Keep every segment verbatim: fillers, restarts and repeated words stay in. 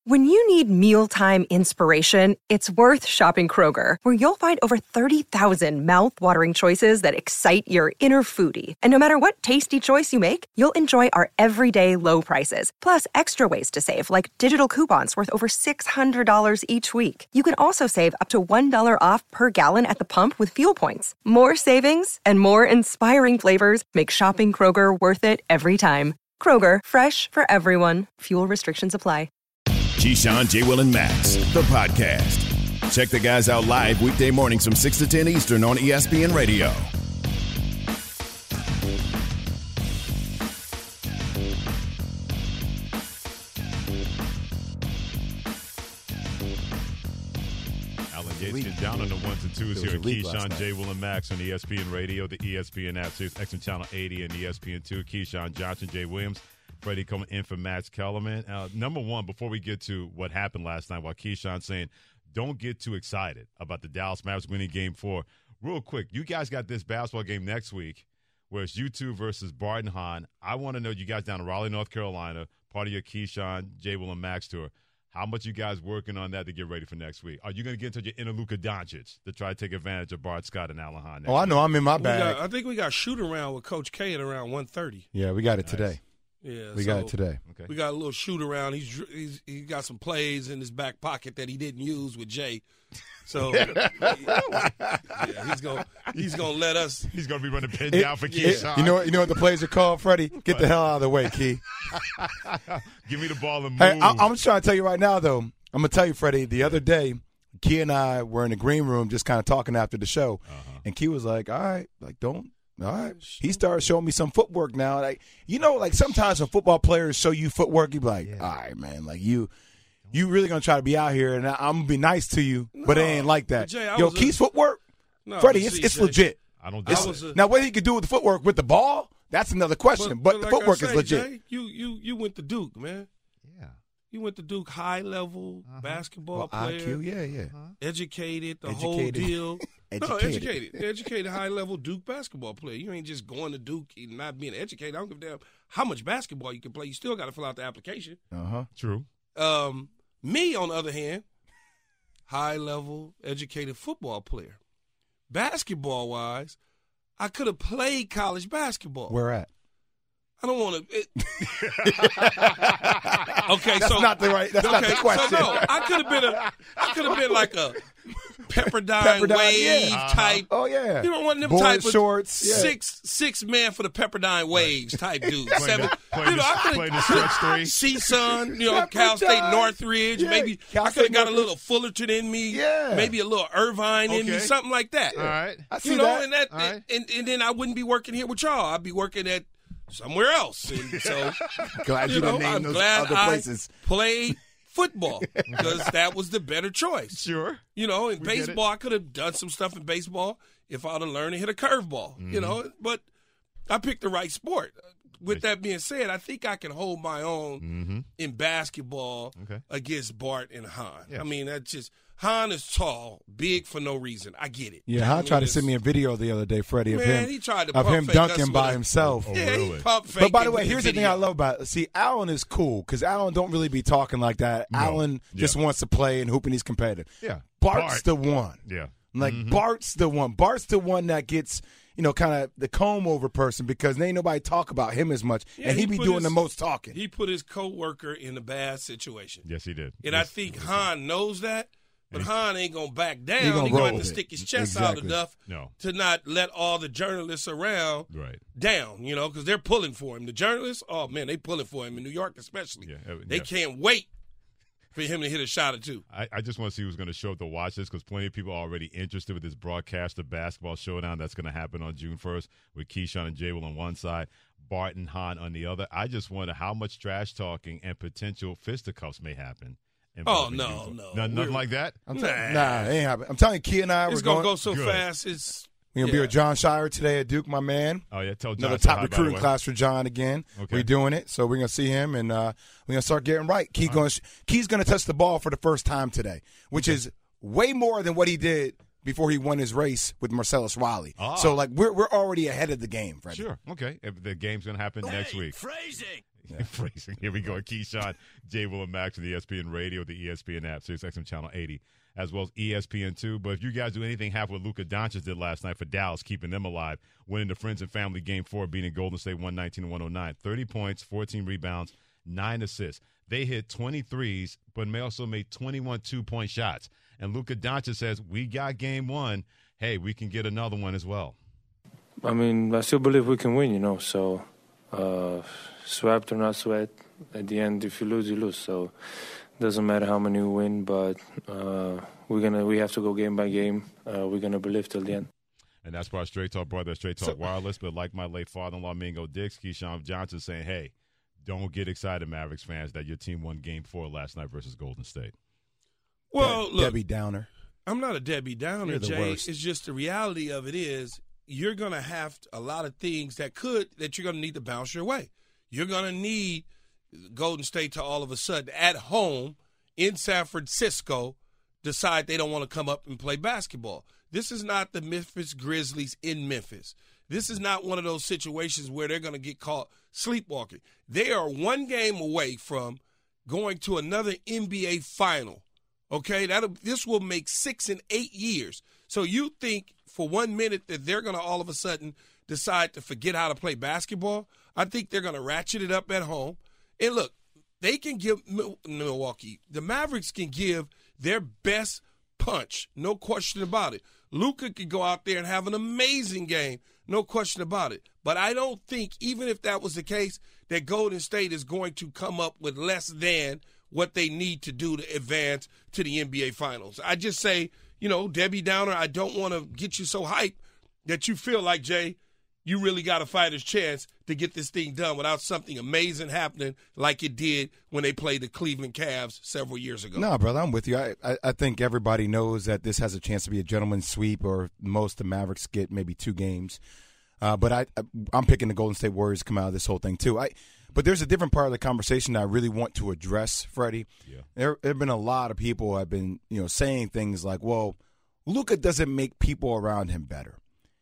When you need mealtime inspiration, it's worth shopping Kroger, where you'll find over thirty thousand mouth-watering choices that excite your inner foodie. And no matter what tasty choice you make, you'll enjoy our everyday low prices, plus extra ways to save, like digital coupons worth over six hundred dollars each week. You can also save up to one dollar off per gallon at the pump with fuel points. More savings and more inspiring flavors make shopping Kroger worth it every time. Kroger, fresh for everyone. Fuel restrictions apply. Keyshawn, J. Will, and Max, the podcast. Check the guys out live weekday mornings from six to ten Eastern on E S P N Radio. Alan Yates getting down on the ones and twos here. Keyshawn, J. Will, and Max on E S P N Radio, the E S P N app, Sirius X M Channel eighty, and E S P N two. Keyshawn Johnson, Jay Williams. Freddie coming in for Max Kellerman. Uh, number one, before we get to what happened last night, while Keyshawn's saying, don't get too excited about the Dallas Mavericks winning game four. Real quick, you guys got this basketball game next week where it's you two versus Bart and Hahn. I want to know, you guys down in Raleigh, North Carolina, part of your Keyshawn, J. Will, and Max tour. How much you guys working on that to get ready for next week? Are you going to get into your inner Luka Doncic to try to take advantage of Bart Scott and Alan Hahn? Oh, I know. Week? I'm in my bag. Got, I think we got shoot around with Coach K at around one thirty. Yeah, we got it Nice. today. Yeah, we so got it today. Okay. We got a little shoot around. He's, he's he got some plays in his back pocket that he didn't use with Jay. So yeah, he's gonna he's gonna let us. He's going to be running pin It- down for it- Keyshawn. you know what? You know what the plays are called, Freddie? Get the hell out of the way, Key. Give me the ball and move. Hey, I, I'm just trying to tell you right now, though. I'm gonna tell you, Freddie. The other day, Key and I were in the green room, just kind of talking after the show, Uh-huh. and Key was like, "All right, like don't." All right. He started showing me some footwork now. Like, you know, like sometimes when football players show you footwork, you be like, all right, man, like you you really going to try to be out here, and I'm going to be nice to you, but it ain't like that. Jay, I Yo, was a- Key's footwork, No, Freddie, but it's, see, it's Jay, legit. I don't It's- doubt was it. a- now, what he could do with the footwork with the ball, that's another question, but, the like footwork I is say, legit. Jay, you you you went to Duke, man. Yeah. You went to Duke, high level Uh-huh. basketball Well, player, I Q, yeah, yeah. educated, the Educated. whole deal. No, Educated. educated, educated, high level Duke basketball player. You ain't just going to Duke and not being educated. I don't give a damn how much basketball you can play. You still got to fill out the application. Uh-huh. True. Um, me, on the other hand, high level, educated football player. Basketball wise, I could have played college basketball. Where at? I don't want to. Okay, That's so not the right, that's okay, not the question. So no, I could have been a, I could have been like a Pepperdine, Pepperdine, wave yeah. type. Oh, yeah. You know, one of them Board type of shorts, yeah. six six man for the Pepperdine waves type dude. Playing Seven, the- playing you know, the- I could playing the stretch three. CSUN, you know, Cal State Pepperdine. Northridge. Yeah, Maybe Cal I could State have got a Northridge. little Fullerton in me. Yeah. Maybe a little Irvine in me, Okay. something like that. All right. I see You know, that. and that, All right. and, and then I wouldn't be working here with y'all. I'd be working at somewhere else. And so, Glad you, you know, didn't name I'm those glad other I places. played football because that was the better choice. Sure. You know, in We get it. baseball, I could have done some stuff in baseball if I'd have learned to hit a curveball, Mm-hmm. you know, but I picked the right sport. With that being said, I think I can hold my own Mm-hmm. in basketball Okay. against Bart and Hahn. Yeah. I mean, that's just Hahn is tall, big for no reason. I get it. Yeah, I Hahn mean, tried to it's- send me a video the other day, Freddie, of Man, him he tried to of pump him fake us dunking with by a- himself. Oh, Yeah, really? he pump But by the faked way, with here's the thing video. I love about it. See, Allen is cool because Allen don't really be talking like that. No. Allen just Yeah. wants to play and hoop and he's competitive. Yeah. Bart's Bart. the one. Yeah. Like Mhm. Bart's the one. Bart's the one that gets, you know, kind of the comb over person because ain't nobody talk about him as much, Yeah, and he, he be put doing his- the most talking. He put his coworker in a bad situation. Yes, he did. And Yes. I think Hahn knows that, but Hahn ain't going to back down. He He's gonna going to roll have to with it. stick his chest out Exactly. enough No. to not let all the journalists around Right. down, you know, because they're pulling for him. The journalists, oh, man, they pulling for him in New York especially. Yeah, uh, They yeah. can't wait for him to hit a shot or two. I, I just want to see who's going to show up to watch this because plenty of people are already interested with this broadcast of basketball showdown that's going to happen on June first with Keyshawn and Jay Will on one side, Bart and Hahn on the other. I just wonder how much trash talking and potential fisticuffs may happen. Oh, involving no, you. no. no nothing We're- like that? I'm Nah. telling, nah, it ain't happening. I'm telling you, Key and I It's we're going to going. go so Good. fast. It's We're gonna be yeah. with John Shire today at Duke, my man. Oh, yeah. Tell John Another say top hi, by the recruiting way. class for John again. Okay. We're doing it, so we're gonna see him, and uh, we're gonna start getting right. Key going, Key's gonna touch the ball for the first time today, which is way more than what he did before he won his race with Marcellus Wiley. Ah. So like we're we're already ahead of the game, Freddie. Sure. Okay. If the game's going to happen next week. Phrasing. Yeah. Phrasing. Here we go. Keyshawn, J. Will and Max on the E S P N Radio, the E S P N app, Sirius X M Channel eighty, as well as E S P N two. But if you guys do anything half what Luka Doncic did last night for Dallas, keeping them alive, winning the Friends and Family Game four, beating Golden State one nineteen to one oh nine. thirty points, fourteen rebounds, nine assists. They hit twenty-threes, but they also made twenty-one two-point shots. And Luka Doncic says, we got game one. Hey, we can get another one as well. I mean, I still believe we can win, you know, so uh, swept or not swept, at the end, if you lose, you lose. So it doesn't matter how many we win, but uh, we're gonna we have to go game by game. Uh, we're going to believe till the end. And that's why Straight Talk Brother, Straight Talk so, Wireless, but like my late father-in-law, Mingo Dix, Keyshawn Johnson saying, hey, don't get excited, Mavericks fans, that your team won game four last night versus Golden State. Well, De- look, Debbie Downer. I'm not a Debbie Downer, Jay. Worst. It's just the reality of it is you're going to have a lot of things that could that you're going to need to bounce your way. You're going to need Golden State to all of a sudden at home in San Francisco decide they don't want to come up and play basketball. This is not the Memphis Grizzlies in Memphis. This is not one of those situations where they're going to get caught sleepwalking. They are one game away from going to another N B A final. Okay, that'll this will make six and eight years. So you think for one minute that they're going to all of a sudden decide to forget how to play basketball? I think they're going to ratchet it up at home. And look, they can give Milwaukee, the Mavericks can give their best punch, no question about it. Luka could go out there and have an amazing game, no question about it. But I don't think, even if that was the case, that Golden State is going to come up with less than what they need to do to advance to the N B A Finals. I just say, you know, Debbie Downer, I don't want to get you so hyped that you feel like, Jay, you really got a fighter's chance to get this thing done without something amazing happening like it did when they played the Cleveland Cavs several years ago. No, brother, I'm with you. I, I, I think everybody knows that this has a chance to be a gentleman's sweep, or most of the Mavericks get maybe two games. Uh, but I, I'm picking the Golden State Warriors to come out of this whole thing, too. I, but there's a different part of the conversation that I really want to address, Freddie. Yeah. There, there have been a lot of people who have been, you know, saying things like, well, Luka doesn't make people around him better.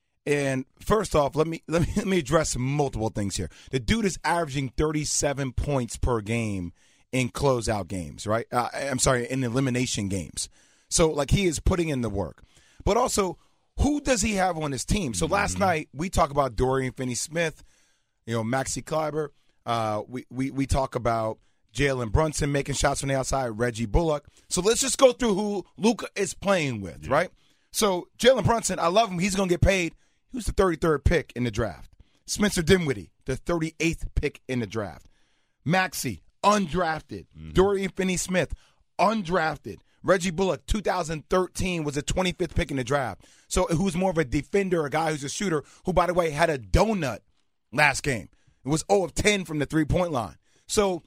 And first off, let me let me let me address multiple things here. The dude is averaging thirty-seven points per game in closeout games, right? Uh, I'm sorry, in elimination games. So, like, he is putting in the work. But also, who does he have on his team? So last mm-hmm. night we talk about Dorian Finney-Smith, you know, Maxi Kleber. Uh, we we we talk about Jalen Brunson making shots from the outside, Reggie Bullock. So let's just go through who Luka is playing with, yeah. right? So Jalen Brunson, I love him. He's going to get paid. He was the thirty-third pick in the draft. Spencer Dinwiddie, the thirty-eighth pick in the draft. Maxey, undrafted. Mm-hmm. Dorian Finney-Smith, undrafted. Reggie Bullock, two thousand thirteen, was the twenty-fifth pick in the draft. So who's more of a defender, a guy who's a shooter, who, by the way, had a donut last game. It was zero of ten from the three-point line. So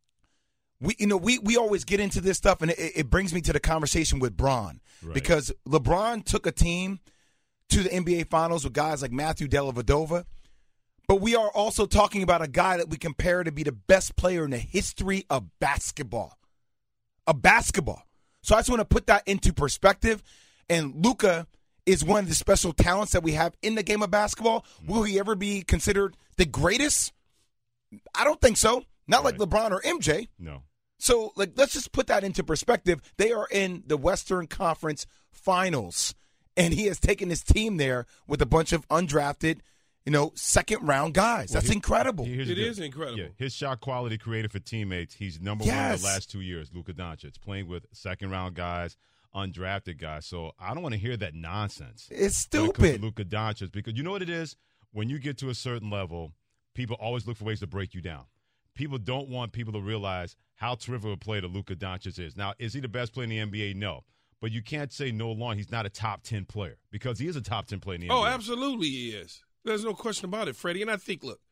we, you know, we we always get into this stuff, and it, it brings me to the conversation with Bron. Right. Because LeBron took a team to the N B A Finals with guys like Matthew Dellavedova. But we are also talking about a guy that we compare to be the best player in the history of basketball. Of basketball. So I just want to put that into perspective. And Luka is one of the special talents that we have in the game of basketball. Will he ever be considered the greatest? I don't think so. Not right. like LeBron or M J. No. So, like, let's just put that into perspective. They are in the Western Conference Finals. And he has taken his team there with a bunch of undrafted, you know, second-round guys. Well, That's he, incredible. It good. is incredible. Yeah, his shot quality created for teammates. He's number yes. one in the last two years, Luka Doncic, playing with second-round guys, undrafted guys. So I don't want to hear that nonsense. It's stupid. Luka Doncic, because you know what it is? When you get to a certain level, people always look for ways to break you down. People don't want people to realize how terrific a player Luka Doncic is. Now, is he the best player in the N B A? No. But you can't say no longer he's not a top ten player, because he is a top ten player in the N B A. Oh, absolutely he is. There's no question about it, Freddie. And I think, look,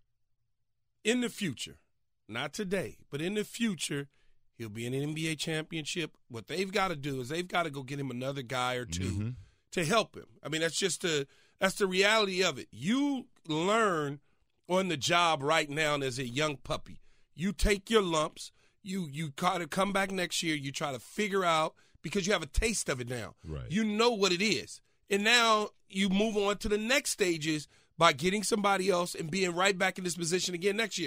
in the future, not today, but in the future, he'll be in an N B A championship. What they've got to do is they've got to go get him another guy or two mm-hmm. to help him. I mean, that's just the that's the reality of it. You learn on the job right now as a young puppy. You take your lumps. You you kind of come back next year. You try to figure out, because you have a taste of it now. Right. You know what it is. And now you move on to the next stages by getting somebody else and being right back in this position again next year.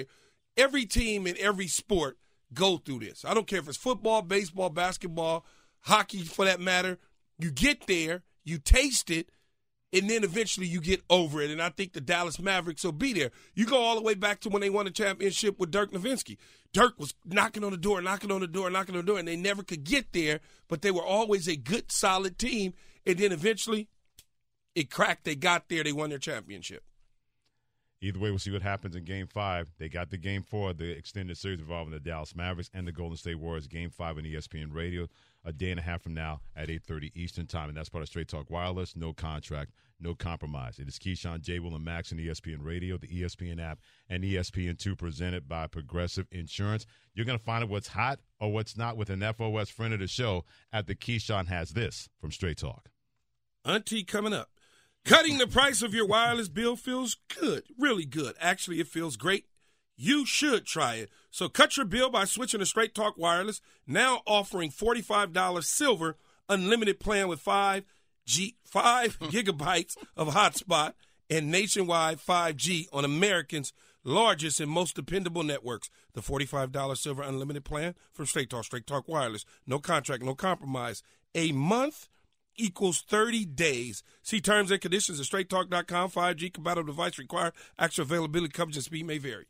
every team in every sport go through this. I don't care if it's football, baseball, basketball, hockey for that matter. You get there, you taste it, and then eventually you get over it. And I think the Dallas Mavericks will be there. You go all the way back to when they won the championship with Dirk Nowitzki. Dirk was knocking on the door, knocking on the door, knocking on the door, and they never could get there, but they were always a good, solid team. And then eventually it cracked. They got there. They won their championship. Either way, we'll see what happens in Game five. They got the Game four, the extended series involving the Dallas Mavericks and the Golden State Warriors. Game five on E S P N Radio a day and a half from now at eight thirty Eastern Time. And that's part of Straight Talk Wireless. No contract, no compromise. It is Keyshawn, J. Will, and Max on E S P N Radio, the E S P N app, and E S P N two presented by Progressive Insurance. You're going to find out what's hot or what's not with an F O S friend of the show at the Keyshawn Has This from Straight Talk. Auntie coming up. Cutting the price of your wireless bill feels good, really good. Actually, it feels great. You should try it. So cut your bill by switching to Straight Talk Wireless, now offering forty-five dollars silver unlimited plan with five G, five gigabytes of hotspot and nationwide five G on Americans' largest and most dependable networks. The forty-five dollars silver unlimited plan from Straight Talk, Straight Talk Wireless. No contract, no compromise. A month equals thirty days. See terms and conditions at straight talk dot com. five G compatible device required. Actual availability, coverage, and speed may vary.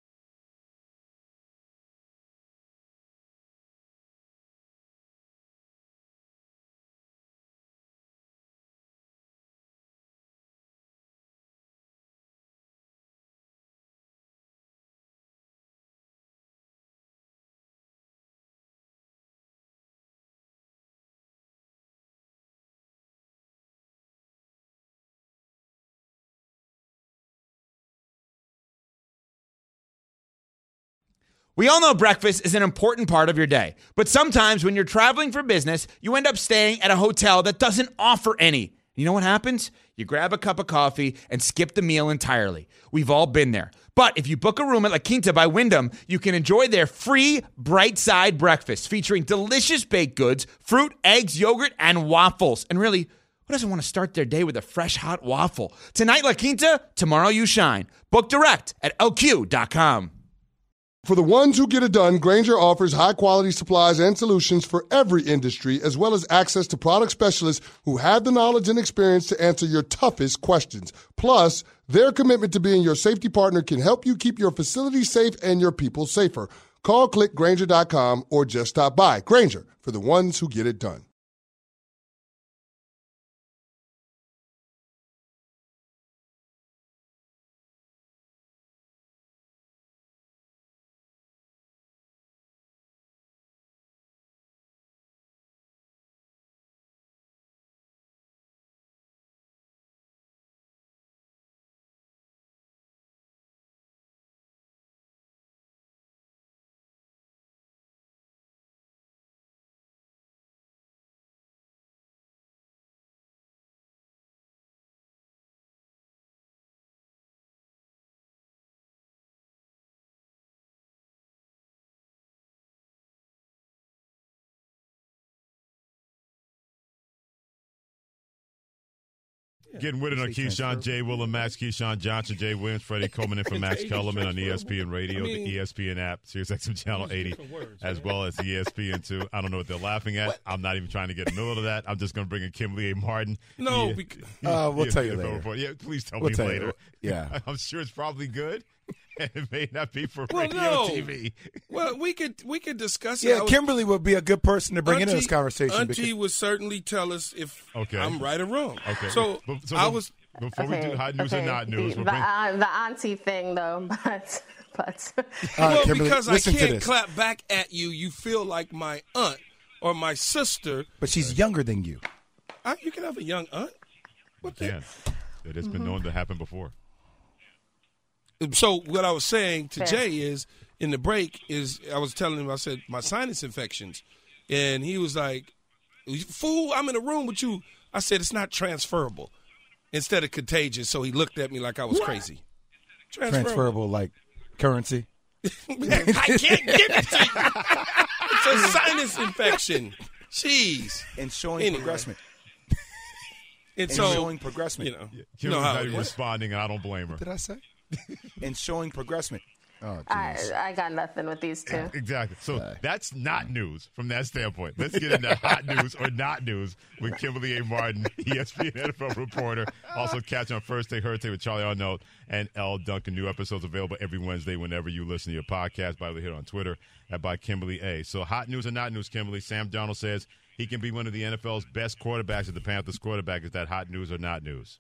We all know breakfast is an important part of your day, but sometimes when you're traveling for business, you end up staying at a hotel that doesn't offer any. You know what happens? You grab a cup of coffee and skip the meal entirely. We've all been there. But if you book a room at La Quinta by Wyndham, you can enjoy their free Bright Side breakfast featuring delicious baked goods, fruit, eggs, yogurt, and waffles. And really, who doesn't want to start their day with a fresh, hot waffle? Tonight, La Quinta, tomorrow you shine. Book direct at L Q dot com. For the ones who get it done, Grainger offers high-quality supplies and solutions for every industry, as well as access to product specialists who have the knowledge and experience to answer your toughest questions. Plus, their commitment to being your safety partner can help you keep your facility safe and your people safer. Call, click Grainger dot com, or just stop by. Grainger, for the ones who get it done. Getting with it on Keyshawn, J. Will, and Max. Keyshawn Johnson, Jay Williams, Freddie Coleman in for Max Kellerman on E S P N Radio, I mean, the E S P N app, SiriusXM Channel eighty, words, as well as the E S P N two. I don't know what they're laughing at. What? I'm not even trying to get in the middle of that. I'm just going to bring in Kimberly A. Martin. No, yeah. because, uh, we'll tell you later. Yeah, please tell we'll me tell later. You. Yeah. I'm sure it's probably good. It may not be for well, radio no. T V. Well, we could we could discuss it. Yeah, was, Kimberly would be a good person to bring Auntie, into this conversation. Auntie because, would certainly tell us if okay. I'm right or wrong. Okay. So, but, so I the, was before okay, we do hot news okay. and not news. The, Bring, uh, the auntie thing, though, but but well, Kimberly, because I listen to can't this. clap back at you. You feel like my aunt or my sister. But she's younger than you. I, you can have a young aunt. What the? Yeah, it has been known to happen before. So what I was saying to Fair. Jay is in the break is I was telling him I said my sinus infections, and he was like, "Fool, I'm in a room with you." I said it's not transferable, instead of contagious. So he looked at me like I was crazy. Transferable, Transferable like currency. I can't give it to you. It's a sinus infection. Jeez. And showing Anyway. progressment. And, And so showing progressment. you know, you Kimberly's know how not it even is. responding, and I don't blame her. What did I say? And showing progressment. Oh, I, I got nothing with these two. Exactly. So uh, that's not news from that standpoint. Let's get into hot news or not news with Kimberly A. Martin, E S P N N F L reporter. Also catch on First Take, Her Take with Charlie Arnold and L. Duncan. New episodes available every Wednesday whenever you listen to your podcast. By the way, hit on Twitter at by Kimberly A. So hot news or not news, Kimberly? Sam Darnold says he can be one of the N F L's best quarterbacks if the Panthers quarterback. Is that hot news or not news?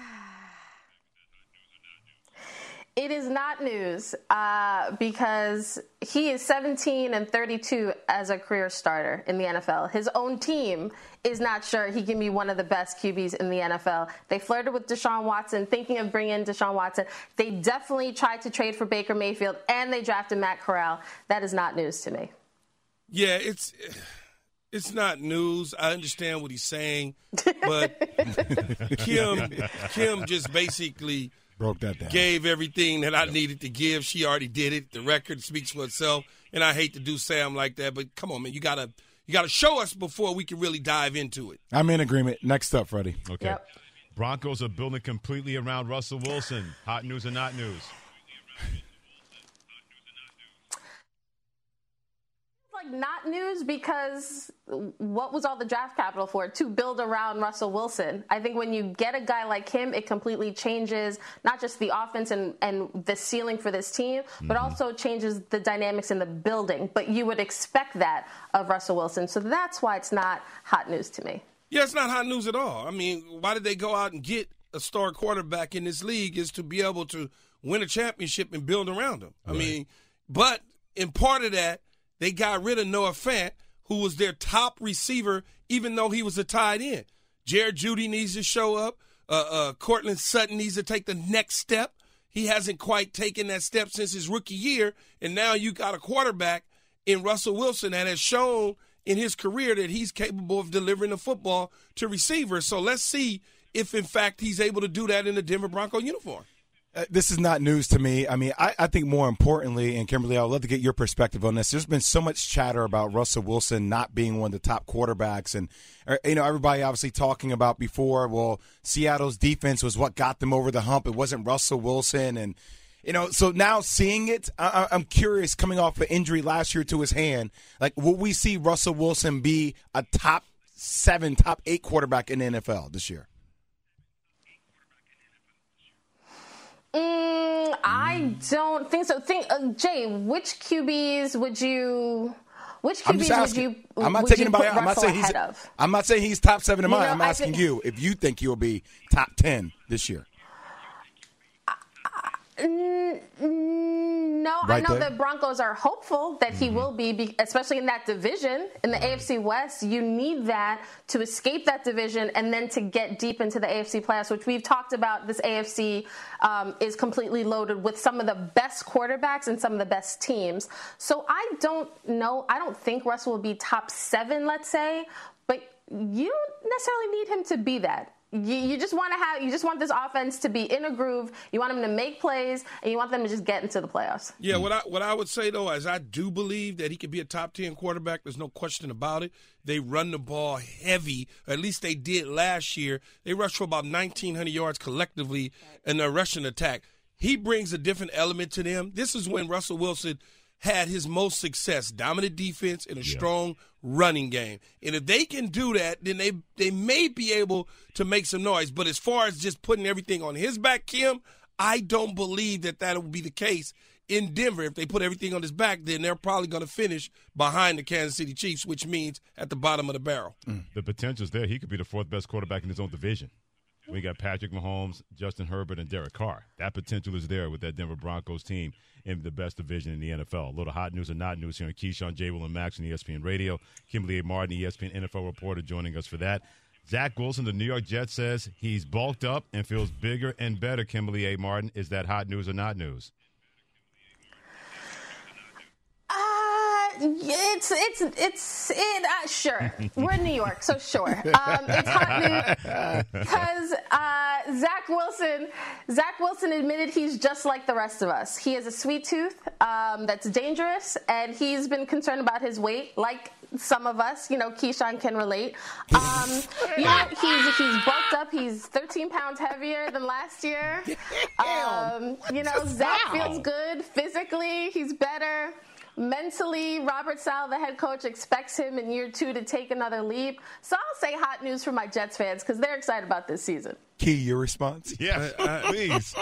It is not news uh, because he is seventeen and thirty-two as a career starter in the N F L. His own team is not sure he can be one of the best Q Bs in the N F L. They flirted with Deshaun Watson, thinking of bringing in Deshaun Watson. They definitely tried to trade for Baker Mayfield, and they drafted Matt Corral. That is not news to me. Yeah, it's it's not news. I understand what he's saying, but Kim Kim just basically broke that down. Gave everything that I needed to give. She already did it. The record speaks for itself. And I hate to do Sam like that, but come on, man, you gotta you gotta show us before we can really dive into it. I'm in agreement. Next up, Freddie. Okay. Yep. Broncos are building completely around Russell Wilson. Hot news or not news? Like not news because what was all the draft capital for? To build around Russell Wilson. I think when you get a guy like him, it completely changes not just the offense and, and the ceiling for this team, but mm-hmm. also changes the dynamics in the building. But you would expect that of Russell Wilson. So that's why it's not hot news to me. Yeah, it's not hot news at all. I mean, why did they go out and get a star quarterback in this league is to be able to win a championship and build around him. I right. mean, but in part of that, they got rid of Noah Fant, who was their top receiver, even though he was a tight end. Jared Jeudy needs to show up. Uh, uh, Cortland Sutton needs to take the next step. He hasn't quite taken that step since his rookie year, and now you got a quarterback in Russell Wilson that has shown in his career that he's capable of delivering the football to receivers. So let's see if, in fact, he's able to do that in the Denver Bronco uniform. Uh, this is not news to me. I mean, I, I think more importantly, and Kimberly, I would love to get your perspective on this. There's been so much chatter about Russell Wilson not being one of the top quarterbacks. And, you know, everybody obviously talking about before, well, Seattle's defense was what got them over the hump. It wasn't Russell Wilson. And, you know, so now seeing it, I, I'm curious, coming off an injury last year to his hand, like, will we see Russell Wilson be a top seven, top eight quarterback in the N F L this year? Mm, I don't think so. Think, uh, Jay, which Q Bs would you? Which Q Bs would you? I'm not would taking you about. put I'm not saying he's. of? I'm not saying he's top seven in You mine. know, I'm I asking think, you if you think he'll be top ten this year. Mm, no, right I know there. the Broncos are hopeful that he mm-hmm. will be, especially in that division. In the right. A F C West, you need that to escape that division and then to get deep into the A F C playoffs, which we've talked about. This A F C um, is completely loaded with some of the best quarterbacks and some of the best teams. So I don't know. I don't think Russell will be top seven, let's say, but you don't necessarily need him to be that. You, you just want to have, you just want this offense to be in a groove. You want them to make plays, and you want them to just get into the playoffs. Yeah, what I what I would say though is I do believe that he could be a top ten quarterback. There's no question about it. They run the ball heavy, or at least they did last year. They rushed for about nineteen hundred yards collectively in their rushing attack. He brings a different element to them. This is when Russell Wilson had his most success, dominant defense and a yeah. strong running game. And if they can do that, then they they may be able to make some noise. But as far as just putting everything on his back, Kim, I don't believe that that will be the case in Denver. If they put everything on his back, then they're probably going to finish behind the Kansas City Chiefs, which means at the bottom of the barrel. Mm. The potential's there. He could be the fourth best quarterback in his own division. We got Patrick Mahomes, Justin Herbert, and Derek Carr. That potential is there with that Denver Broncos team in the best division in the N F L. A little hot news and not news here on Keyshawn, J. Will, and Max on E S P N Radio. Kimberly A. Martin, E S P N N F L reporter, joining us for that. Zach Wilson, the New York Jets, says he's bulked up and feels bigger and better. Kimberly A. Martin, is that hot news or not news? Uh, it's it's it's it. Uh, sure, we're in New York, so sure. Um, it's hot news because uh, Zach Wilson. Zach Wilson admitted he's just like the rest of us. He has a sweet tooth um, that's dangerous, and he's been concerned about his weight, like some of us. You know, Keyshawn can relate. Um, you know, he's he's bulked up. He's thirteen pounds heavier than last year. Um, you know, Zach feels good physically. He's better. Mentally, Robert Saleh, the head coach, expects him in year two to take another leap. So I'll say hot news for my Jets fans because they're excited about this season. Key, your response? Yeah, uh, please.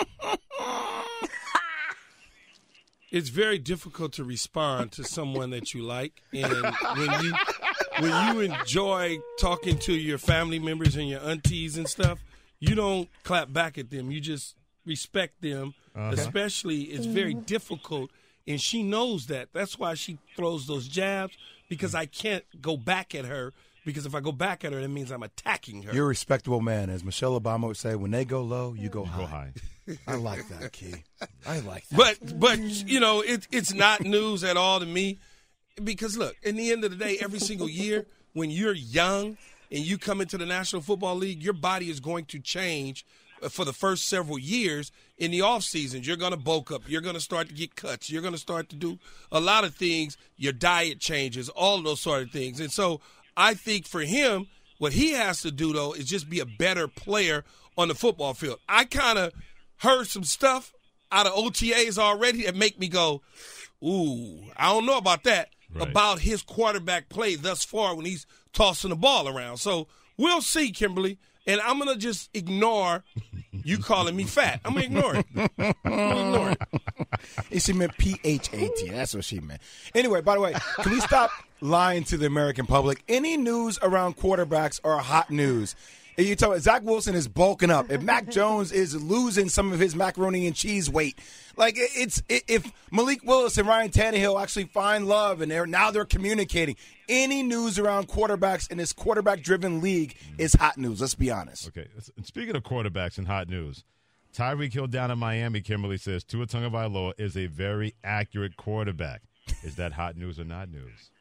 It's very difficult to respond to someone that you like, and when you when you enjoy talking to your family members and your aunties and stuff, you don't clap back at them. You just respect them. Uh-huh. Especially, it's very difficult. And she knows that. That's why she throws those jabs, because I can't go back at her, because if I go back at her, that means I'm attacking her. You're a respectable man. As Michelle Obama would say, when they go low, you go high. Go high. I like that, Key. I like that. But, but you know, it, it's not news at all to me, because, look, in the end of the day, every single year, when you're young and you come into the National Football League, your body is going to change for the first several years. In the off seasons, you're going to bulk up. You're going to start to get cuts. You're going to start to do a lot of things. Your diet changes, all of those sort of things. And so I think for him, what he has to do, though, is just be a better player on the football field. I kind of heard some stuff out of O T As already that make me go, ooh, I don't know about that, right, about his quarterback play thus far when he's tossing the ball around. So we'll see, Kimberly. And I'm going to just ignore you calling me fat. I'm going to ignore it. I'm going to ignore it. She meant P H A T. That's what she meant. Anyway, by the way, can we stop lying to the American public? Any news around quarterbacks are hot news. If you tell me Zach Wilson is bulking up, if Mac Jones is losing some of his macaroni and cheese weight, like it's if Malik Willis and Ryan Tannehill actually find love and they're now they're communicating. Any news around quarterbacks in this quarterback-driven league is hot news. Let's be honest. Okay. Speaking of quarterbacks and hot news, Tyreek Hill down in Miami, Kimberly says Tua Tagovailoa is a very accurate quarterback. Is that hot news or not news?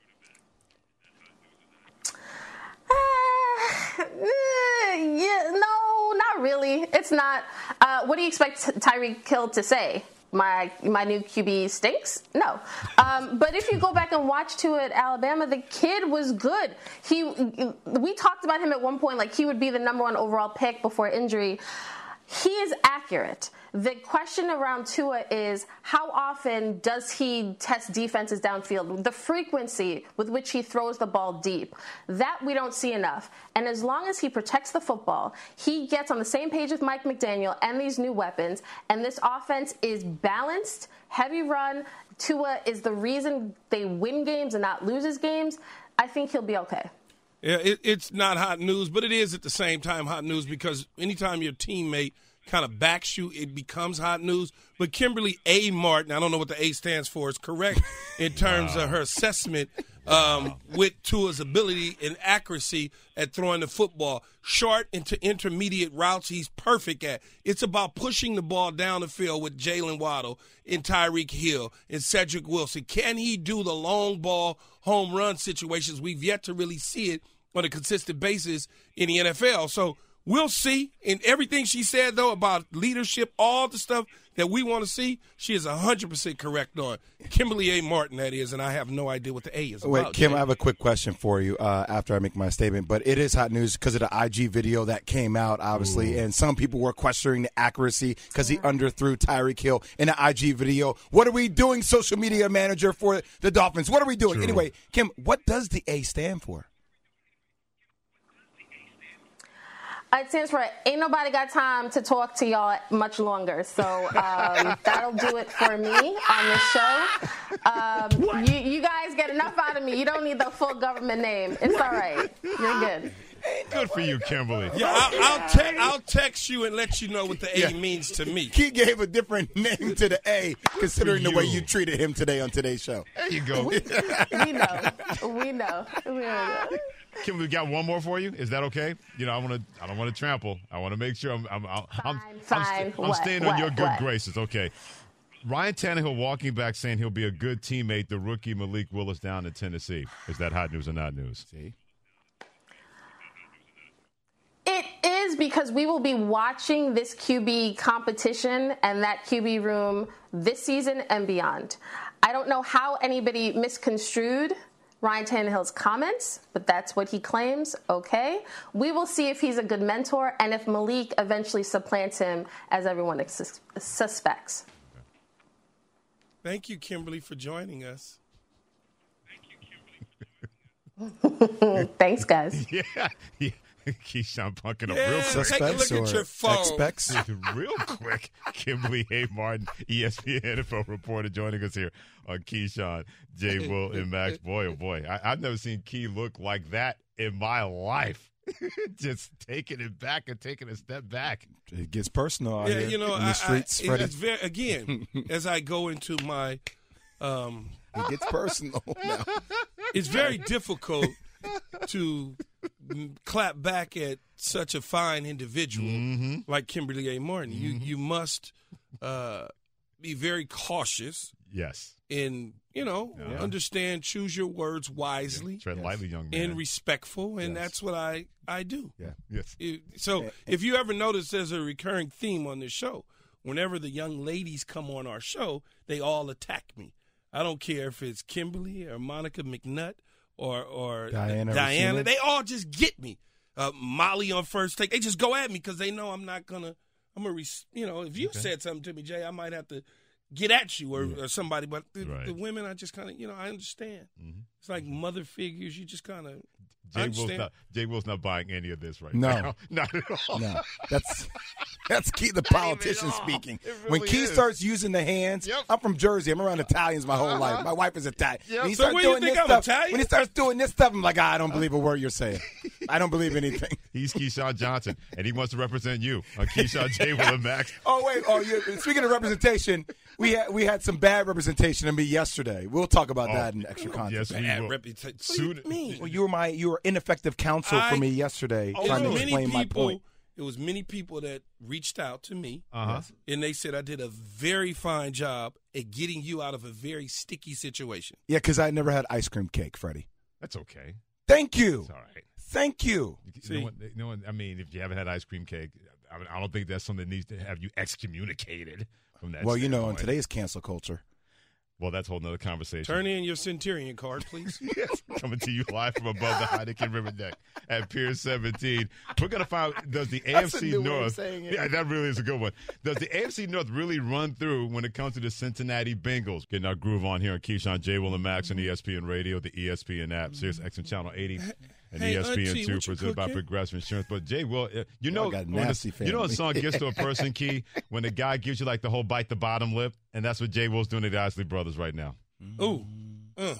Uh, yeah, no, not really. It's not. Uh, what do you expect Tyreek Hill to say? My my new Q B stinks? No. Um, but if you go back and watch Tua at Alabama, the kid was good. He we talked about him at one point like he would be the number one overall pick before injury. He is accurate. The question around Tua is how often does he test defenses downfield? The frequency with which he throws the ball deep. That we don't see enough. And as long as he protects the football, he gets on the same page with Mike McDaniel and these new weapons, and this offense is balanced, heavy run. Tua is the reason they win games and not loses games. I think he'll be okay. Yeah, it, it's not hot news, but it is at the same time hot news because anytime your teammate kind of backs you, it becomes hot news. But Kimberly A. Martin, I don't know what the A stands for, is correct in terms wow. of her assessment um, with Tua's ability and accuracy at throwing the football. Short into intermediate routes, he's perfect at. It's about pushing the ball down the field with Jalen Waddle and Tyreek Hill and Cedric Wilson. Can he do the long ball home run situations? We've yet to really see it on a consistent basis in the N F L. So we'll see. And everything she said, though, about leadership, all the stuff that we want to see, she is one hundred percent correct on. Kimberly A. Martin, that is, and I have no idea what the A is Wait, about. Kim, Jay. I have a quick question for you uh, after I make my statement. But it is hot news because of the I G video that came out, obviously. Ooh. And some people were questioning the accuracy because he underthrew Tyreek Hill in the I G video. What are we doing, social media manager for the Dolphins? What are we doing? True. Anyway, Kim, what does the A stand for? It stands for ain't nobody got time to talk to y'all much longer. So um, that'll do it for me on the show. Um, you, you guys get enough out of me. You don't need the full government name. It's all right. You're good. Good for you, Kimberly. Yeah, I'll, I'll, te- I'll text you and let you know what the A yeah. means to me. He gave a different name to the A, considering the way you treated him today on today's show. There you go. We, we know. We know. We know. Kim, we got one more for you. Is that okay? You know, I want to. I don't want to trample. I want to make sure I'm. I'm. I'm, fine, I'm, fine. I'm, st- I'm what, staying what, on your good what? graces. Okay. Ryan Tannehill walking back saying he'll be a good teammate, the rookie Malik Willis down in Tennessee. Is that hot news or not news? See? It is, because we will be watching this Q B competition and that Q B room this season and beyond. I don't know how anybody misconstrued Ryan Tannehill's comments, but that's what he claims. Okay. We will see if he's a good mentor and if Malik eventually supplants him, as everyone sus- suspects. Thank you, Kimberly, for joining us. Thanks, guys. Yeah. yeah. Keyshawn punking yeah, a real quick. take a look at your phone. Expects? Real quick. Kimberly A. Martin, E S P N N F L reporter, joining us here on Keyshawn, J. Will, and Max. Boy, oh boy. I, I've never seen Key look like that in my life. Just taking it back and taking a step back. It gets personal out Yeah, here you know, in the I, streets, I, Freddie. it's very, again, as I go into my, um, It gets personal now. it's very difficult to clap back at such a fine individual Mm-hmm. like Kimberly A. Martin. Mm-hmm. You you must uh, be very cautious. Yes. And, you know, Yeah. understand, choose your words wisely. Tread Yes. lightly, young man. And respectful, and Yes. that's what I, I do. Yeah. Yes. It- so if you ever notice there's a recurring theme on this show, whenever the young ladies come on our show, they all attack me. I don't care if it's Kimberly or Monica McNutt or, or Diana Diana. Rossini. They all just get me. Uh, Molly on First Take. They just go at me because they know I'm not going to, I'm going to, you know, if you Okay. said something to me, Jay, I might have to get at you or, Yeah. or somebody. But the, Right. the women, I just kind of, you know, I understand. Mm-hmm. It's like mother figures. You just kind of Jay Will's understand. not, Jay Will's not buying any of this right No. now. Not at all. No, that's that's Key, the Not even politician at all. speaking. It When really Key is. starts using the hands, Yep. I'm from Jersey. I'm around Italians my whole life. My wife is Italian. Yep. When he So starts when you doing think this I'm stuff, Italian? when he starts doing this stuff, I'm like, ah, I don't believe a word you're saying. I don't believe anything. He's Keyshawn Johnson, and he wants to represent you on Keyshawn, J. Will, and Max. Oh wait, oh you speaking of representation, we had we had some bad representation of me yesterday. We'll talk about Oh, that in extra content. yes, we Bad will. reputation. What do Soon- you mean? Well, you were my you were ineffective counsel for I- me yesterday, It trying to was many explain my people. point. It was many people that reached out to me, Uh-huh. and they said I did a very fine job at getting you out of a very sticky situation. Yeah, because I never had ice cream cake, Freddie. That's okay. Thank you. It's all right. Thank you. You See? know what, you know what, I mean, if you haven't had ice cream cake, I, mean, I don't think that's something that needs to have you excommunicated from that Well, you know, in standpoint. today's cancel culture. Well, that's a whole nother conversation. Turn in your Centurion card, please. Yes, coming to you live from above the Heineken River Deck at Pier seventeen. We're going to find, does the That's A F C a new way of North, saying it. yeah, that really is a good one. Does the A F C North really run through when it comes to the Cincinnati Bengals? Getting our groove on here on Keyshawn, J. Will, and Max on E S P N Radio, the E S P N app, Sirius X M Channel eighty, and Hey, E S P N Auntie, two, what you presented by cooking? Progressive Insurance. But Jay Will, uh, you know, Y'all got when nasty the, you know, a family. song gets to a person, Key, when the guy gives you like the whole bite the bottom lip, and that's what Jay Will's doing to the Isley Brothers right now. Ooh. Uh.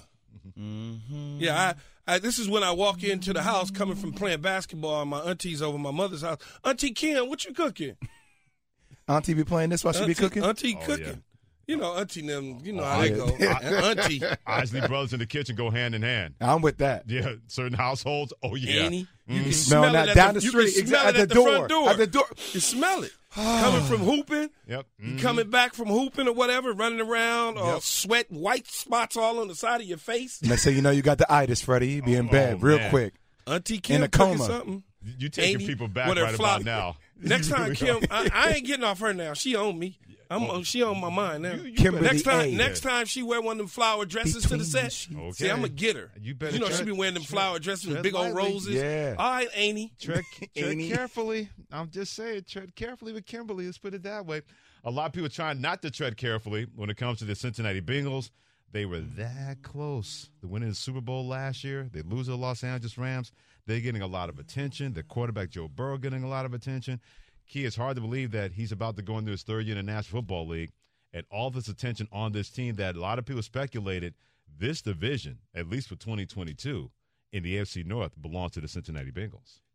Yeah, I, I, this is when I walk into the house coming from playing basketball, and my auntie's over my mother's house. Auntie Kim, what you cooking? Auntie be playing this while she Auntie, be cooking? Auntie Oh, cooking. yeah. You know, Auntie them, you know Oh, how they yeah. go. And Auntie, Isley Brothers in the kitchen go hand in hand. I'm with that. Yeah, certain households. Oh yeah, Annie, you Mhm. can Smell smell that it at down the, the you street, can smell at it the at the door, front door. at the door. You smell it. Coming from hooping, Yep. you Mhm. coming back from hooping or whatever, running around, or Yep. sweat, white spots all on the side of your face. Next thing you know, you got the itis, Freddie. You be in Oh, bed real man. quick. Auntie Kim In a cooking coma. something. You taking Annie, people back with her right flower- about now. Next You time, really Kim, are. I, I ain't getting off her now. She on me. I'm on, she on my mind now. You- you Kimberly next time, A. next time she wear one of them flower dresses to the Between set. the sheets. Okay. See, I'm gonna get her. You better You know tread- she be wearing them tread- flower dresses with tread big old lightly. roses. Yeah. All right, Annie. Tread, tread Annie. carefully. I'm just saying, tread carefully with Kimberly. Let's put it that way. A lot of people trying not to tread carefully when it comes to the Cincinnati Bengals. They were that close to winning the Super Bowl last year. They lose to the Los Angeles Rams. They're getting a lot of attention. The quarterback, Joe Burrow, getting a lot of attention. Key, it's hard to believe that he's about to go into his third year in the National Football League, and all this attention on this team that a lot of people speculated this division, at least for twenty twenty-two, in the A F C North, belongs to the Cincinnati Bengals. Yeah, it,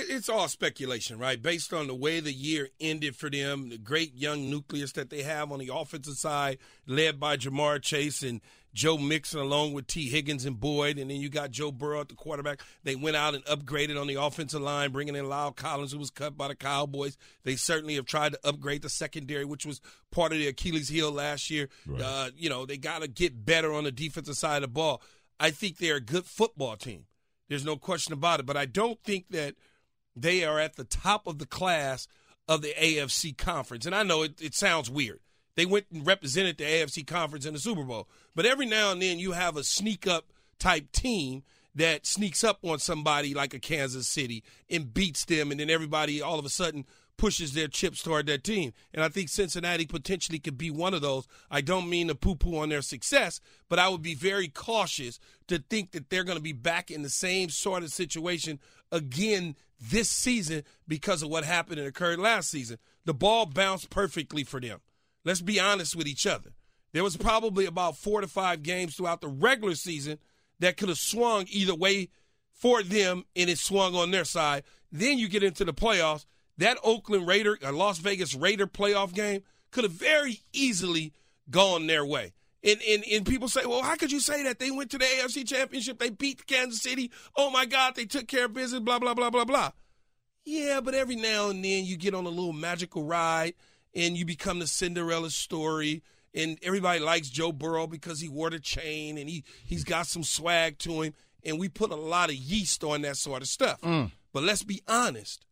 it, it's all speculation, right? Based on the way the year ended for them, the great young nucleus that they have on the offensive side, led by Jamar Chase and Joe Mixon along with T. Higgins and Boyd, and then you got Joe Burrow at the quarterback. They went out and upgraded on the offensive line, bringing in Lyle Collins, who was cut by the Cowboys. They certainly have tried to upgrade the secondary, which was part of the Achilles heel last year. Right. Uh, you know, they got to get better on the defensive side of the ball. I think they're a good football team. There's no question about it. But I don't think that they are at the top of the class of the A F C conference. And I know it, it sounds weird. They went and represented the A F C conference in the Super Bowl. But every now and then you have a sneak-up type team that sneaks up on somebody like a Kansas City and beats them, and then everybody all of a sudden pushes their chips toward that team. And I think Cincinnati potentially could be one of those. I don't mean to poo-poo on their success, but I would be very cautious to think that they're going to be back in the same sort of situation again this season because of what happened and occurred last season. The ball bounced perfectly for them. Let's be honest with each other. There was probably about four to five games throughout the regular season that could have swung either way for them, and it swung on their side. Then you get into the playoffs. That Oakland Raider, a Las Vegas Raider playoff game could have very easily gone their way. And, and and people say, well, how could you say that? They went to the A F C Championship. They beat Kansas City. Oh, my God, they took care of business, blah, blah, blah, blah, blah. Yeah, but every now and then you get on a little magical ride, and you become the Cinderella story, and everybody likes Joe Burrow because he wore the chain, and he, he's got some swag to him, and we put a lot of yeast on that sort of stuff. Mm. But let's be honest.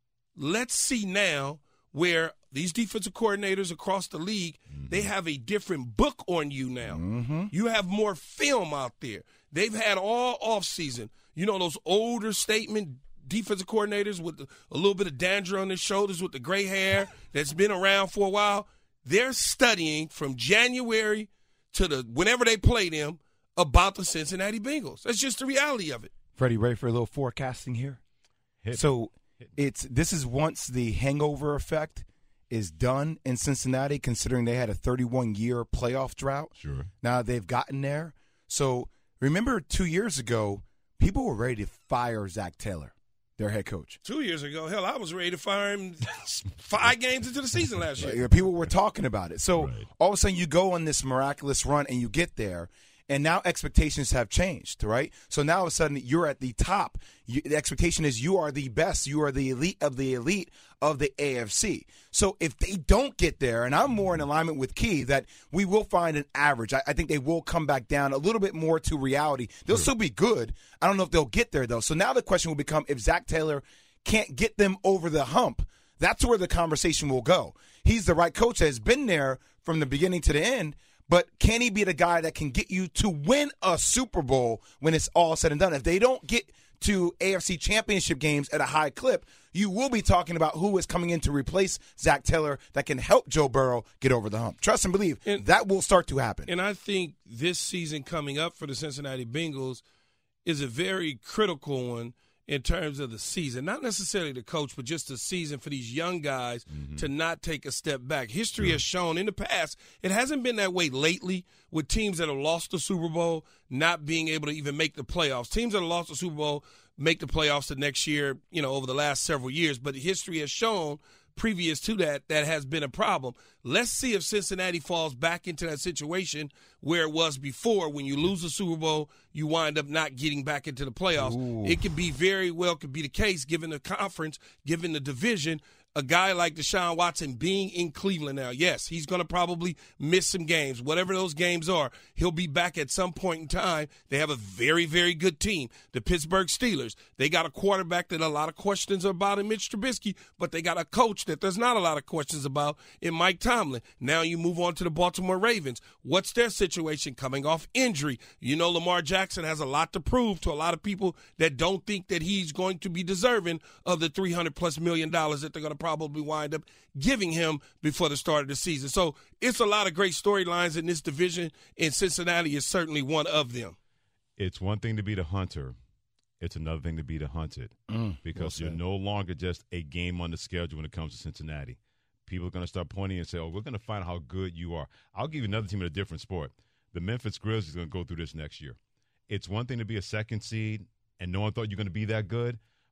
Let's see now where these defensive coordinators across the league, mm-hmm. they have a different book on you now. Mm-hmm. You have more film out there. They've had all offseason. You know, those older statement defensive coordinators with the, a little bit of dander on their shoulders with the gray hair that's been around for a while. They're studying from January to the whenever they play them about the Cincinnati Bengals. That's just the reality of it. Freddie, ready for a little forecasting here? Hit so Hit it's this is once the hangover effect is done in Cincinnati, considering they had a thirty-one year playoff drought. Sure. Now they've gotten there. So remember two years ago, people were ready to fire Zach Taylor, their head coach. Two years ago, hell, I was ready to fire him five games into the season last year. People were talking about it. So right. all of a sudden you go on this miraculous run and you get there, and now expectations have changed, right? So now all of a sudden you're at the top. You, the expectation is you are the best. You are the elite of the elite of the A F C. So if they don't get there, and I'm more in alignment with Key, that we will find an average. I, I think they will come back down a little bit more to reality. They'll sure. still be good. I don't know if they'll get there, though. So now the question will become if Zach Taylor can't get them over the hump, that's where the conversation will go. He's the right coach that has been there from the beginning to the end, but can he be the guy that can get you to win a Super Bowl when it's all said and done? If they don't get to A F C championship games at a high clip, you will be talking about who is coming in to replace Zach Taylor that can help Joe Burrow get over the hump. Trust and believe, and, that will start to happen. And I think this season coming up for the Cincinnati Bengals is a very critical one in terms of the season. Not necessarily the coach, but just the season for these young guys mm-hmm. to not take a step back. History sure. has shown in the past, it hasn't been that way lately with teams that have lost the Super Bowl not being able to even make the playoffs. Teams that have lost the Super Bowl make the playoffs the next year, you know, over the last several years. But history has shown previous to that, that has been a problem. Let's see if Cincinnati falls back into that situation where it was before. When you lose the Super Bowl, you wind up not getting back into the playoffs. Ooh. It could be very well could be the case, given the conference, given the division. A guy like Deshaun Watson being in Cleveland now, yes, he's going to probably miss some games. Whatever those games are, he'll be back at some point in time. They have a very, very good team. The Pittsburgh Steelers, they got a quarterback that a lot of questions are about in Mitch Trubisky, but they got a coach that there's not a lot of questions about in Mike Tomlin. Now you move on to the Baltimore Ravens. What's their situation coming off injury? You know, Lamar Jackson has a lot to prove to a lot of people that don't think that he's going to be deserving of the three hundred plus million dollars that they're going to probably wind up giving him before the start of the season. So it's a lot of great storylines in this division, and Cincinnati is certainly one of them. It's one thing to be the hunter. It's another thing to be the hunted mm, because well you're no longer just a game on the schedule when it comes to Cincinnati. People are going to start pointing and say, oh, we're going to find out how good you are. I'll give you another team in a different sport. The Memphis Grizzlies are going to go through this next year. It's one thing to be a second seed and no one thought you're going to be that good.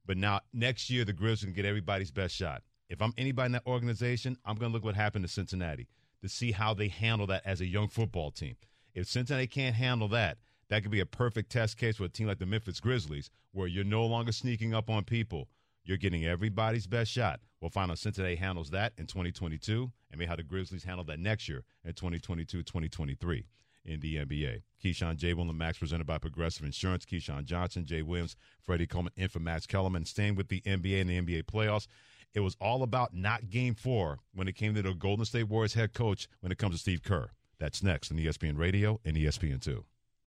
But now next year, the Grizzlies can get everybody's best shot. If I'm anybody in that organization, I'm going to look what happened to Cincinnati to see how they handle that as a young football team. If Cincinnati can't handle that, that could be a perfect test case for a team like the Memphis Grizzlies, where you're no longer sneaking up on people. You're getting everybody's best shot. We'll find out Cincinnati handles that in twenty twenty-two, and maybe how the Grizzlies handle that next year in twenty twenty-two, twenty twenty-three in the N B A. Keyshawn, J. Will, and Max, presented by Progressive Insurance. Keyshawn Johnson, Jay Williams, Freddie Coleman, in for Max Kellerman. Staying with the N B A and the N B A playoffs, it was all about not game four when it came to the Golden State Warriors head coach when it comes to Steve Kerr. That's next on E S P N Radio and E S P N two.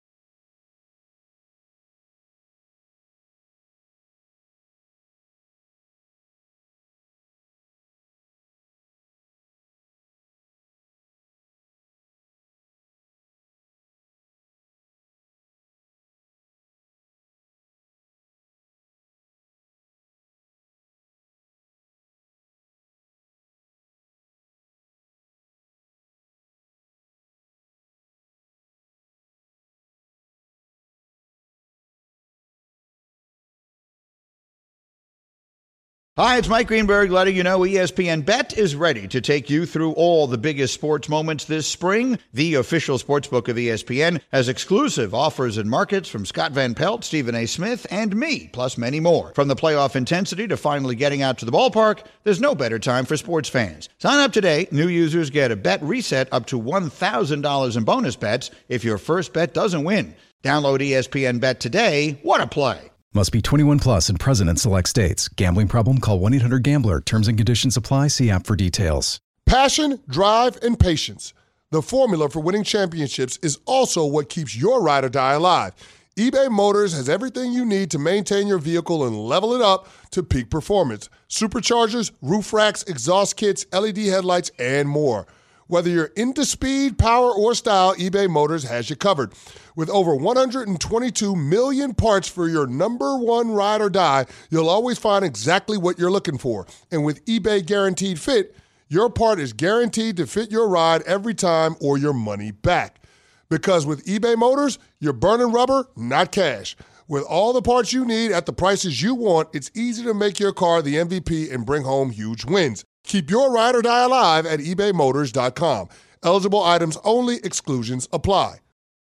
Hi, it's Mike Greenberg letting you know E S P N Bet is ready to take you through all the biggest sports moments this spring. The official sportsbook of E S P N has exclusive offers and markets from Scott Van Pelt, Stephen A. Smith, and me, plus many more. From the playoff intensity to finally getting out to the ballpark, there's no better time for sports fans. Sign up today. New users get a bet reset up to one thousand dollars in bonus bets if your first bet doesn't win. Download E S P N Bet today. What a play. Must be twenty-one plus and present in select states. Gambling problem? Call one eight hundred gambler. Terms and conditions apply. See app for details. Passion, drive, and patience. The formula for winning championships is also what keeps your ride or die alive. eBay Motors has everything you need to maintain your vehicle and level it up to peak performance. Superchargers, roof racks, exhaust kits, L E D headlights, and more. Whether you're into speed, power, or style, eBay Motors has you covered. With over one hundred twenty-two million parts for your number one ride or die, you'll always find exactly what you're looking for. And with eBay Guaranteed Fit, your part is guaranteed to fit your ride every time or your money back. Because with eBay Motors, you're burning rubber, not cash. With all the parts you need at the prices you want, it's easy to make your car the M V P and bring home huge wins. Keep your ride or die alive at ebay motors dot com. Eligible items only. Exclusions apply.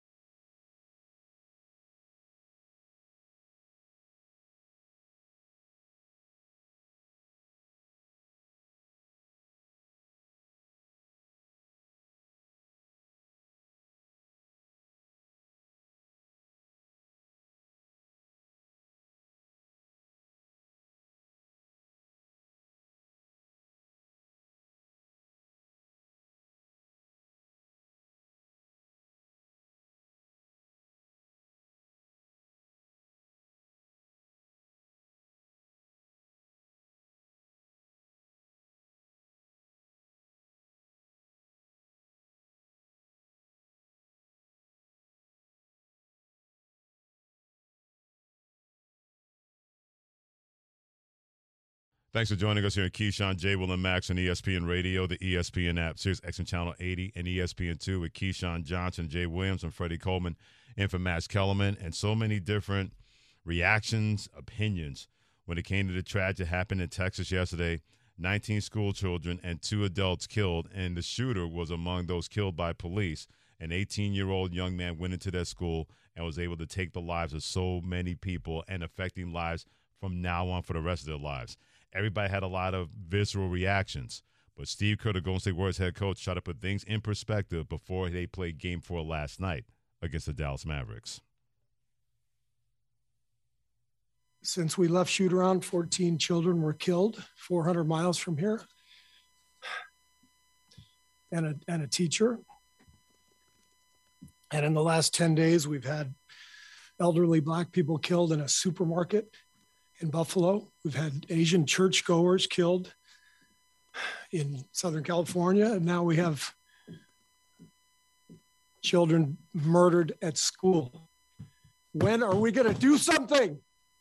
Thanks for joining us here at Keyshawn, J. Will, and Max on E S P N Radio, the E S P N app, Sirius X M Channel eighty, and E S P N two with Keyshawn Johnson, Jay Williams, and Freddie Coleman, in for Max Kellerman, and so many different reactions, opinions when it came to the tragedy that happened in Texas yesterday. nineteen school children and two adults killed, and the shooter was among those killed by police. An eighteen-year-old young man went into that school and was able to take the lives of so many people and affecting lives from now on for the rest of their lives. Everybody had a lot of visceral reactions, but Steve Kerr, the Golden State Warriors head coach, tried to put things in perspective before they played Game four last night against the Dallas Mavericks. Since we left shoot-around, fourteen children were killed four hundred miles from here, and a, and a teacher. And in the last ten days, we've had elderly Black people killed in a supermarket in Buffalo. We've had Asian churchgoers killed in Southern California. And now we have children murdered at school. When are we going to do something?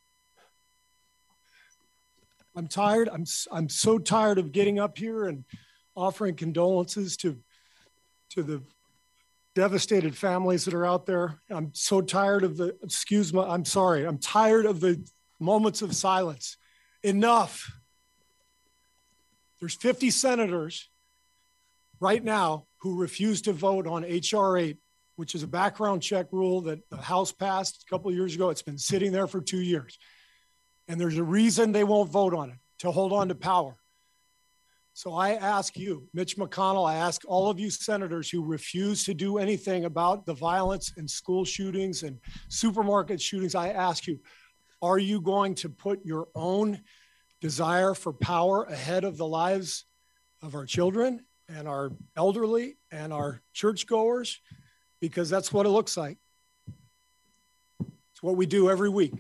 I'm tired. I'm, I'm so tired of getting up here and offering condolences to, to the devastated families that are out there. I'm so tired of the, excuse me, I'm sorry. I'm tired of the moments of silence. Enough. There's fifty senators right now who refuse to vote on H R eight, which is a background check rule that the House passed a couple of years ago. It's been sitting there for two years. And there's a reason they won't vote on it, to hold on to power. So I ask you, Mitch McConnell, I ask all of you senators who refuse to do anything about the violence and school shootings and supermarket shootings, I ask you, are you going to put your own desire for power ahead of the lives of our children and our elderly and our churchgoers? Because that's what it looks like. It's what we do every week.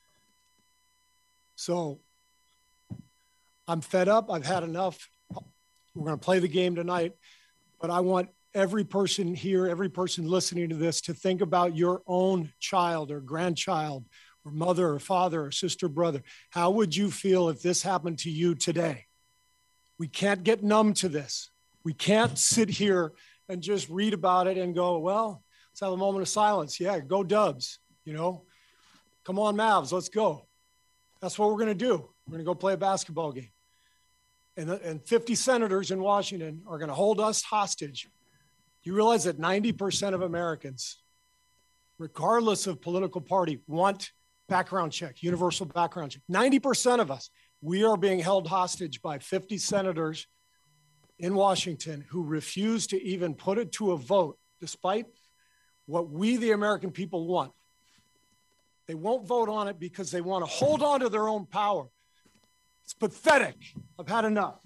So I'm fed up. I've had enough. We're going to play the game tonight, but I want every person here, every person listening to this, to think about your own child or grandchild or mother or father or sister, brother. How would you feel if this happened to you today? We can't get numb to this. We can't sit here and just read about it and go, well, let's have a moment of silence. Yeah, go Dubs, you know, come on Mavs, let's go. That's what we're going to do. We're going to go play a basketball game. And, and fifty senators in Washington are going to hold us hostage. You realize that ninety percent of Americans, regardless of political party, want background check, universal background check. ninety percent of us, we are being held hostage by fifty senators in Washington who refuse to even put it to a vote, despite what we, the American people, want. They won't vote on it because they want to hold on to their own power. It's pathetic. I've had enough.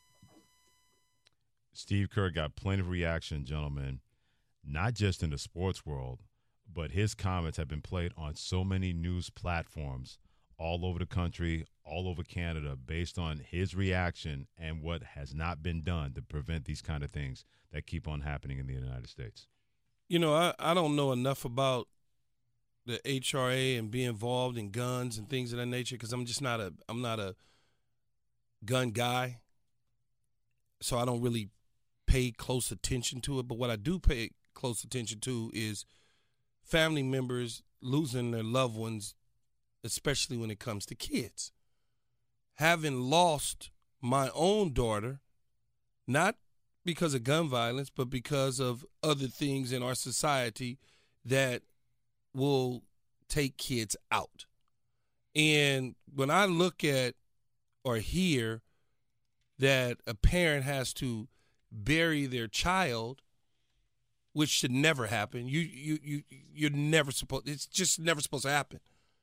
Steve Kerr got plenty of reaction, gentlemen, not just in the sports world, but his comments have been played on so many news platforms all over the country, all over Canada, based on his reaction and what has not been done to prevent these kind of things that keep on happening in the United States. You know, I, I don't know enough about the H R A and be involved in guns and things of that nature because I'm just not a I'm not a gun guy, so I don't really pay close attention to it. But what I do pay close attention to is family members losing their loved ones, especially when it comes to kids. Having lost my own daughter, not because of gun violence, but because of other things in our society that will take kids out. And when I look at or hear that a parent has to bury their child, which should never happen, you you you you're never supposed. It's just never supposed to happen.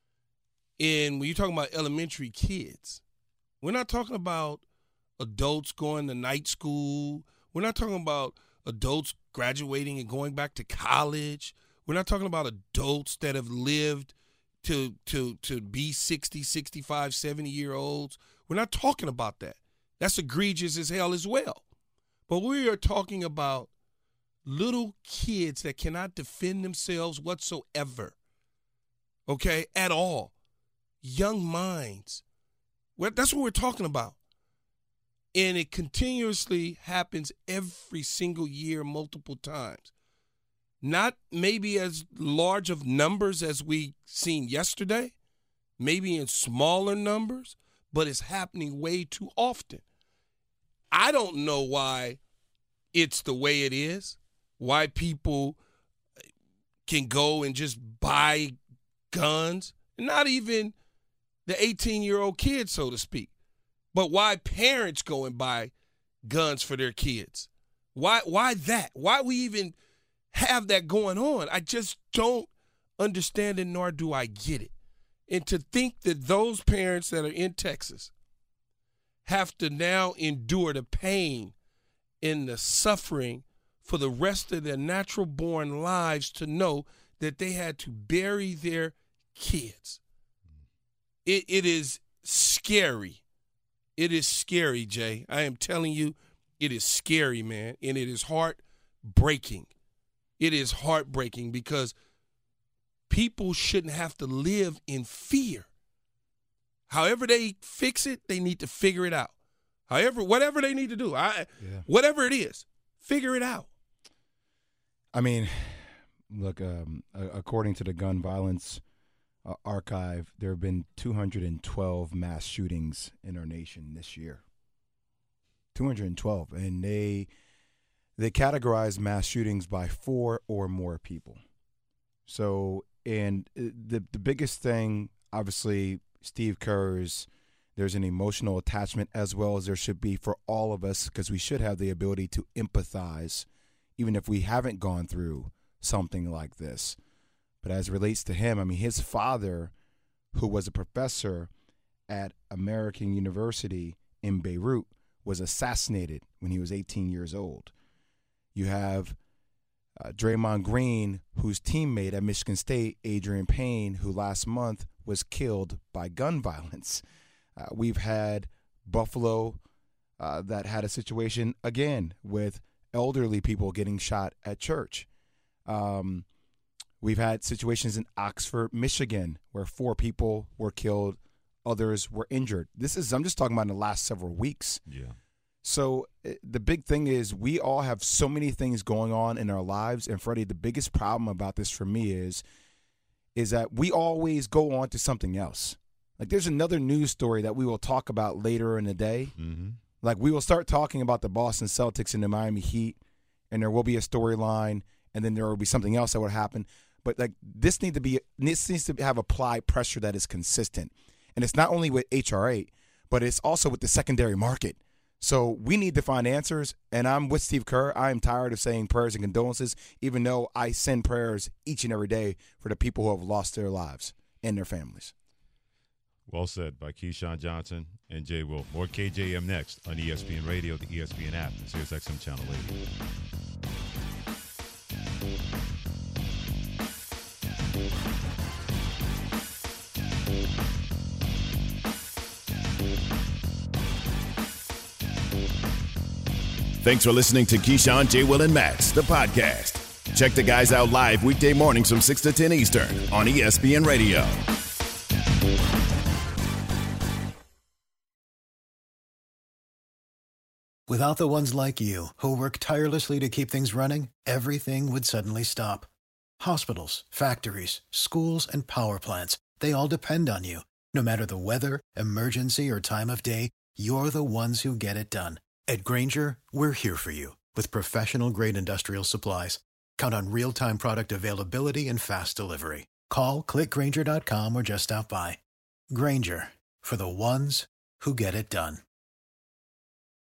And when you're talking about elementary kids, we're not talking about adults going to night school. We're not talking about adults graduating and going back to college. We're not talking about adults that have lived to to to be sixty, sixty-five, seventy year olds. We're not talking about that. That's egregious as hell as well. But we are talking about little kids that cannot defend themselves whatsoever, okay, at all. Young minds. Well, that's what we're talking about. And it continuously happens every single year, multiple times. Not maybe as large of numbers as we seen yesterday, maybe in smaller numbers, but it's happening way too often. I don't know why it's the way it is, why people can go and just buy guns, not even the eighteen-year-old kids, so to speak, but why parents go and buy guns for their kids. Why, why that? Why we even have that going on? I just don't understand it, nor do I get it. And to think that those parents that are in Texas have to now endure the pain and the suffering for the rest of their natural-born lives to know that they had to bury their kids. It, it is scary. It is scary, Jay. I am telling you, it is scary, man, and it is heartbreaking. It is heartbreaking because people shouldn't have to live in fear. However they fix it, they need to figure it out. However, whatever they need to do, I, yeah. whatever it is, figure it out. I mean, look, um, according to the gun violence uh, archive, there have been two hundred twelve mass shootings in our nation this year. two hundred twelve, and they they categorize mass shootings by four or more people. So, and the the biggest thing, obviously, Steve Kerr's, there's an emotional attachment as well as there should be for all of us, because we should have the ability to empathize, even if we haven't gone through something like this. But as it relates to him, I mean, his father, who was a professor at American University in Beirut, was assassinated when he was eighteen years old. You have uh, Draymond Green, whose teammate at Michigan State, Adrian Payne, who last month was killed by gun violence. Uh, we've had Buffalo uh, that had a situation, again, with elderly people getting shot at church. Um, we've had situations in Oxford, Michigan, where four people were killed, others were injured. This is, I'm just talking about in the last several weeks. Yeah. So the big thing is we all have so many things going on in our lives. And Freddie, the biggest problem about this for me is, is that we always go on to something else. Like there's another news story that we will talk about later in the day. Mm-hmm. Like we will start talking about the Boston Celtics and the Miami Heat, and there will be a storyline, and then there will be something else that would happen. But like this needs to be, this needs to have applied pressure that is consistent. And it's not only with H R eight, but it's also with the secondary market. So we need to find answers, and I'm with Steve Kerr. I am tired of saying prayers and condolences, even though I send prayers each and every day for the people who have lost their lives and their families. Well said by Keyshawn Johnson and Jay Will. More K J M next on E S P N Radio, the E S P N app, and Sirius X M Channel eighty. Thanks for listening to Keyshawn, J. Will, and Max, the podcast. Check the guys out live weekday mornings from six to ten Eastern on E S P N Radio. Without the ones like you, who work tirelessly to keep things running, everything would suddenly stop. Hospitals, factories, schools, and power plants, they all depend on you. No matter the weather, emergency, or time of day, you're the ones who get it done. At Grainger, we're here for you with professional-grade industrial supplies. Count on real-time product availability and fast delivery. Call, click Grainger dot com, or just stop by. Grainger, for the ones who get it done.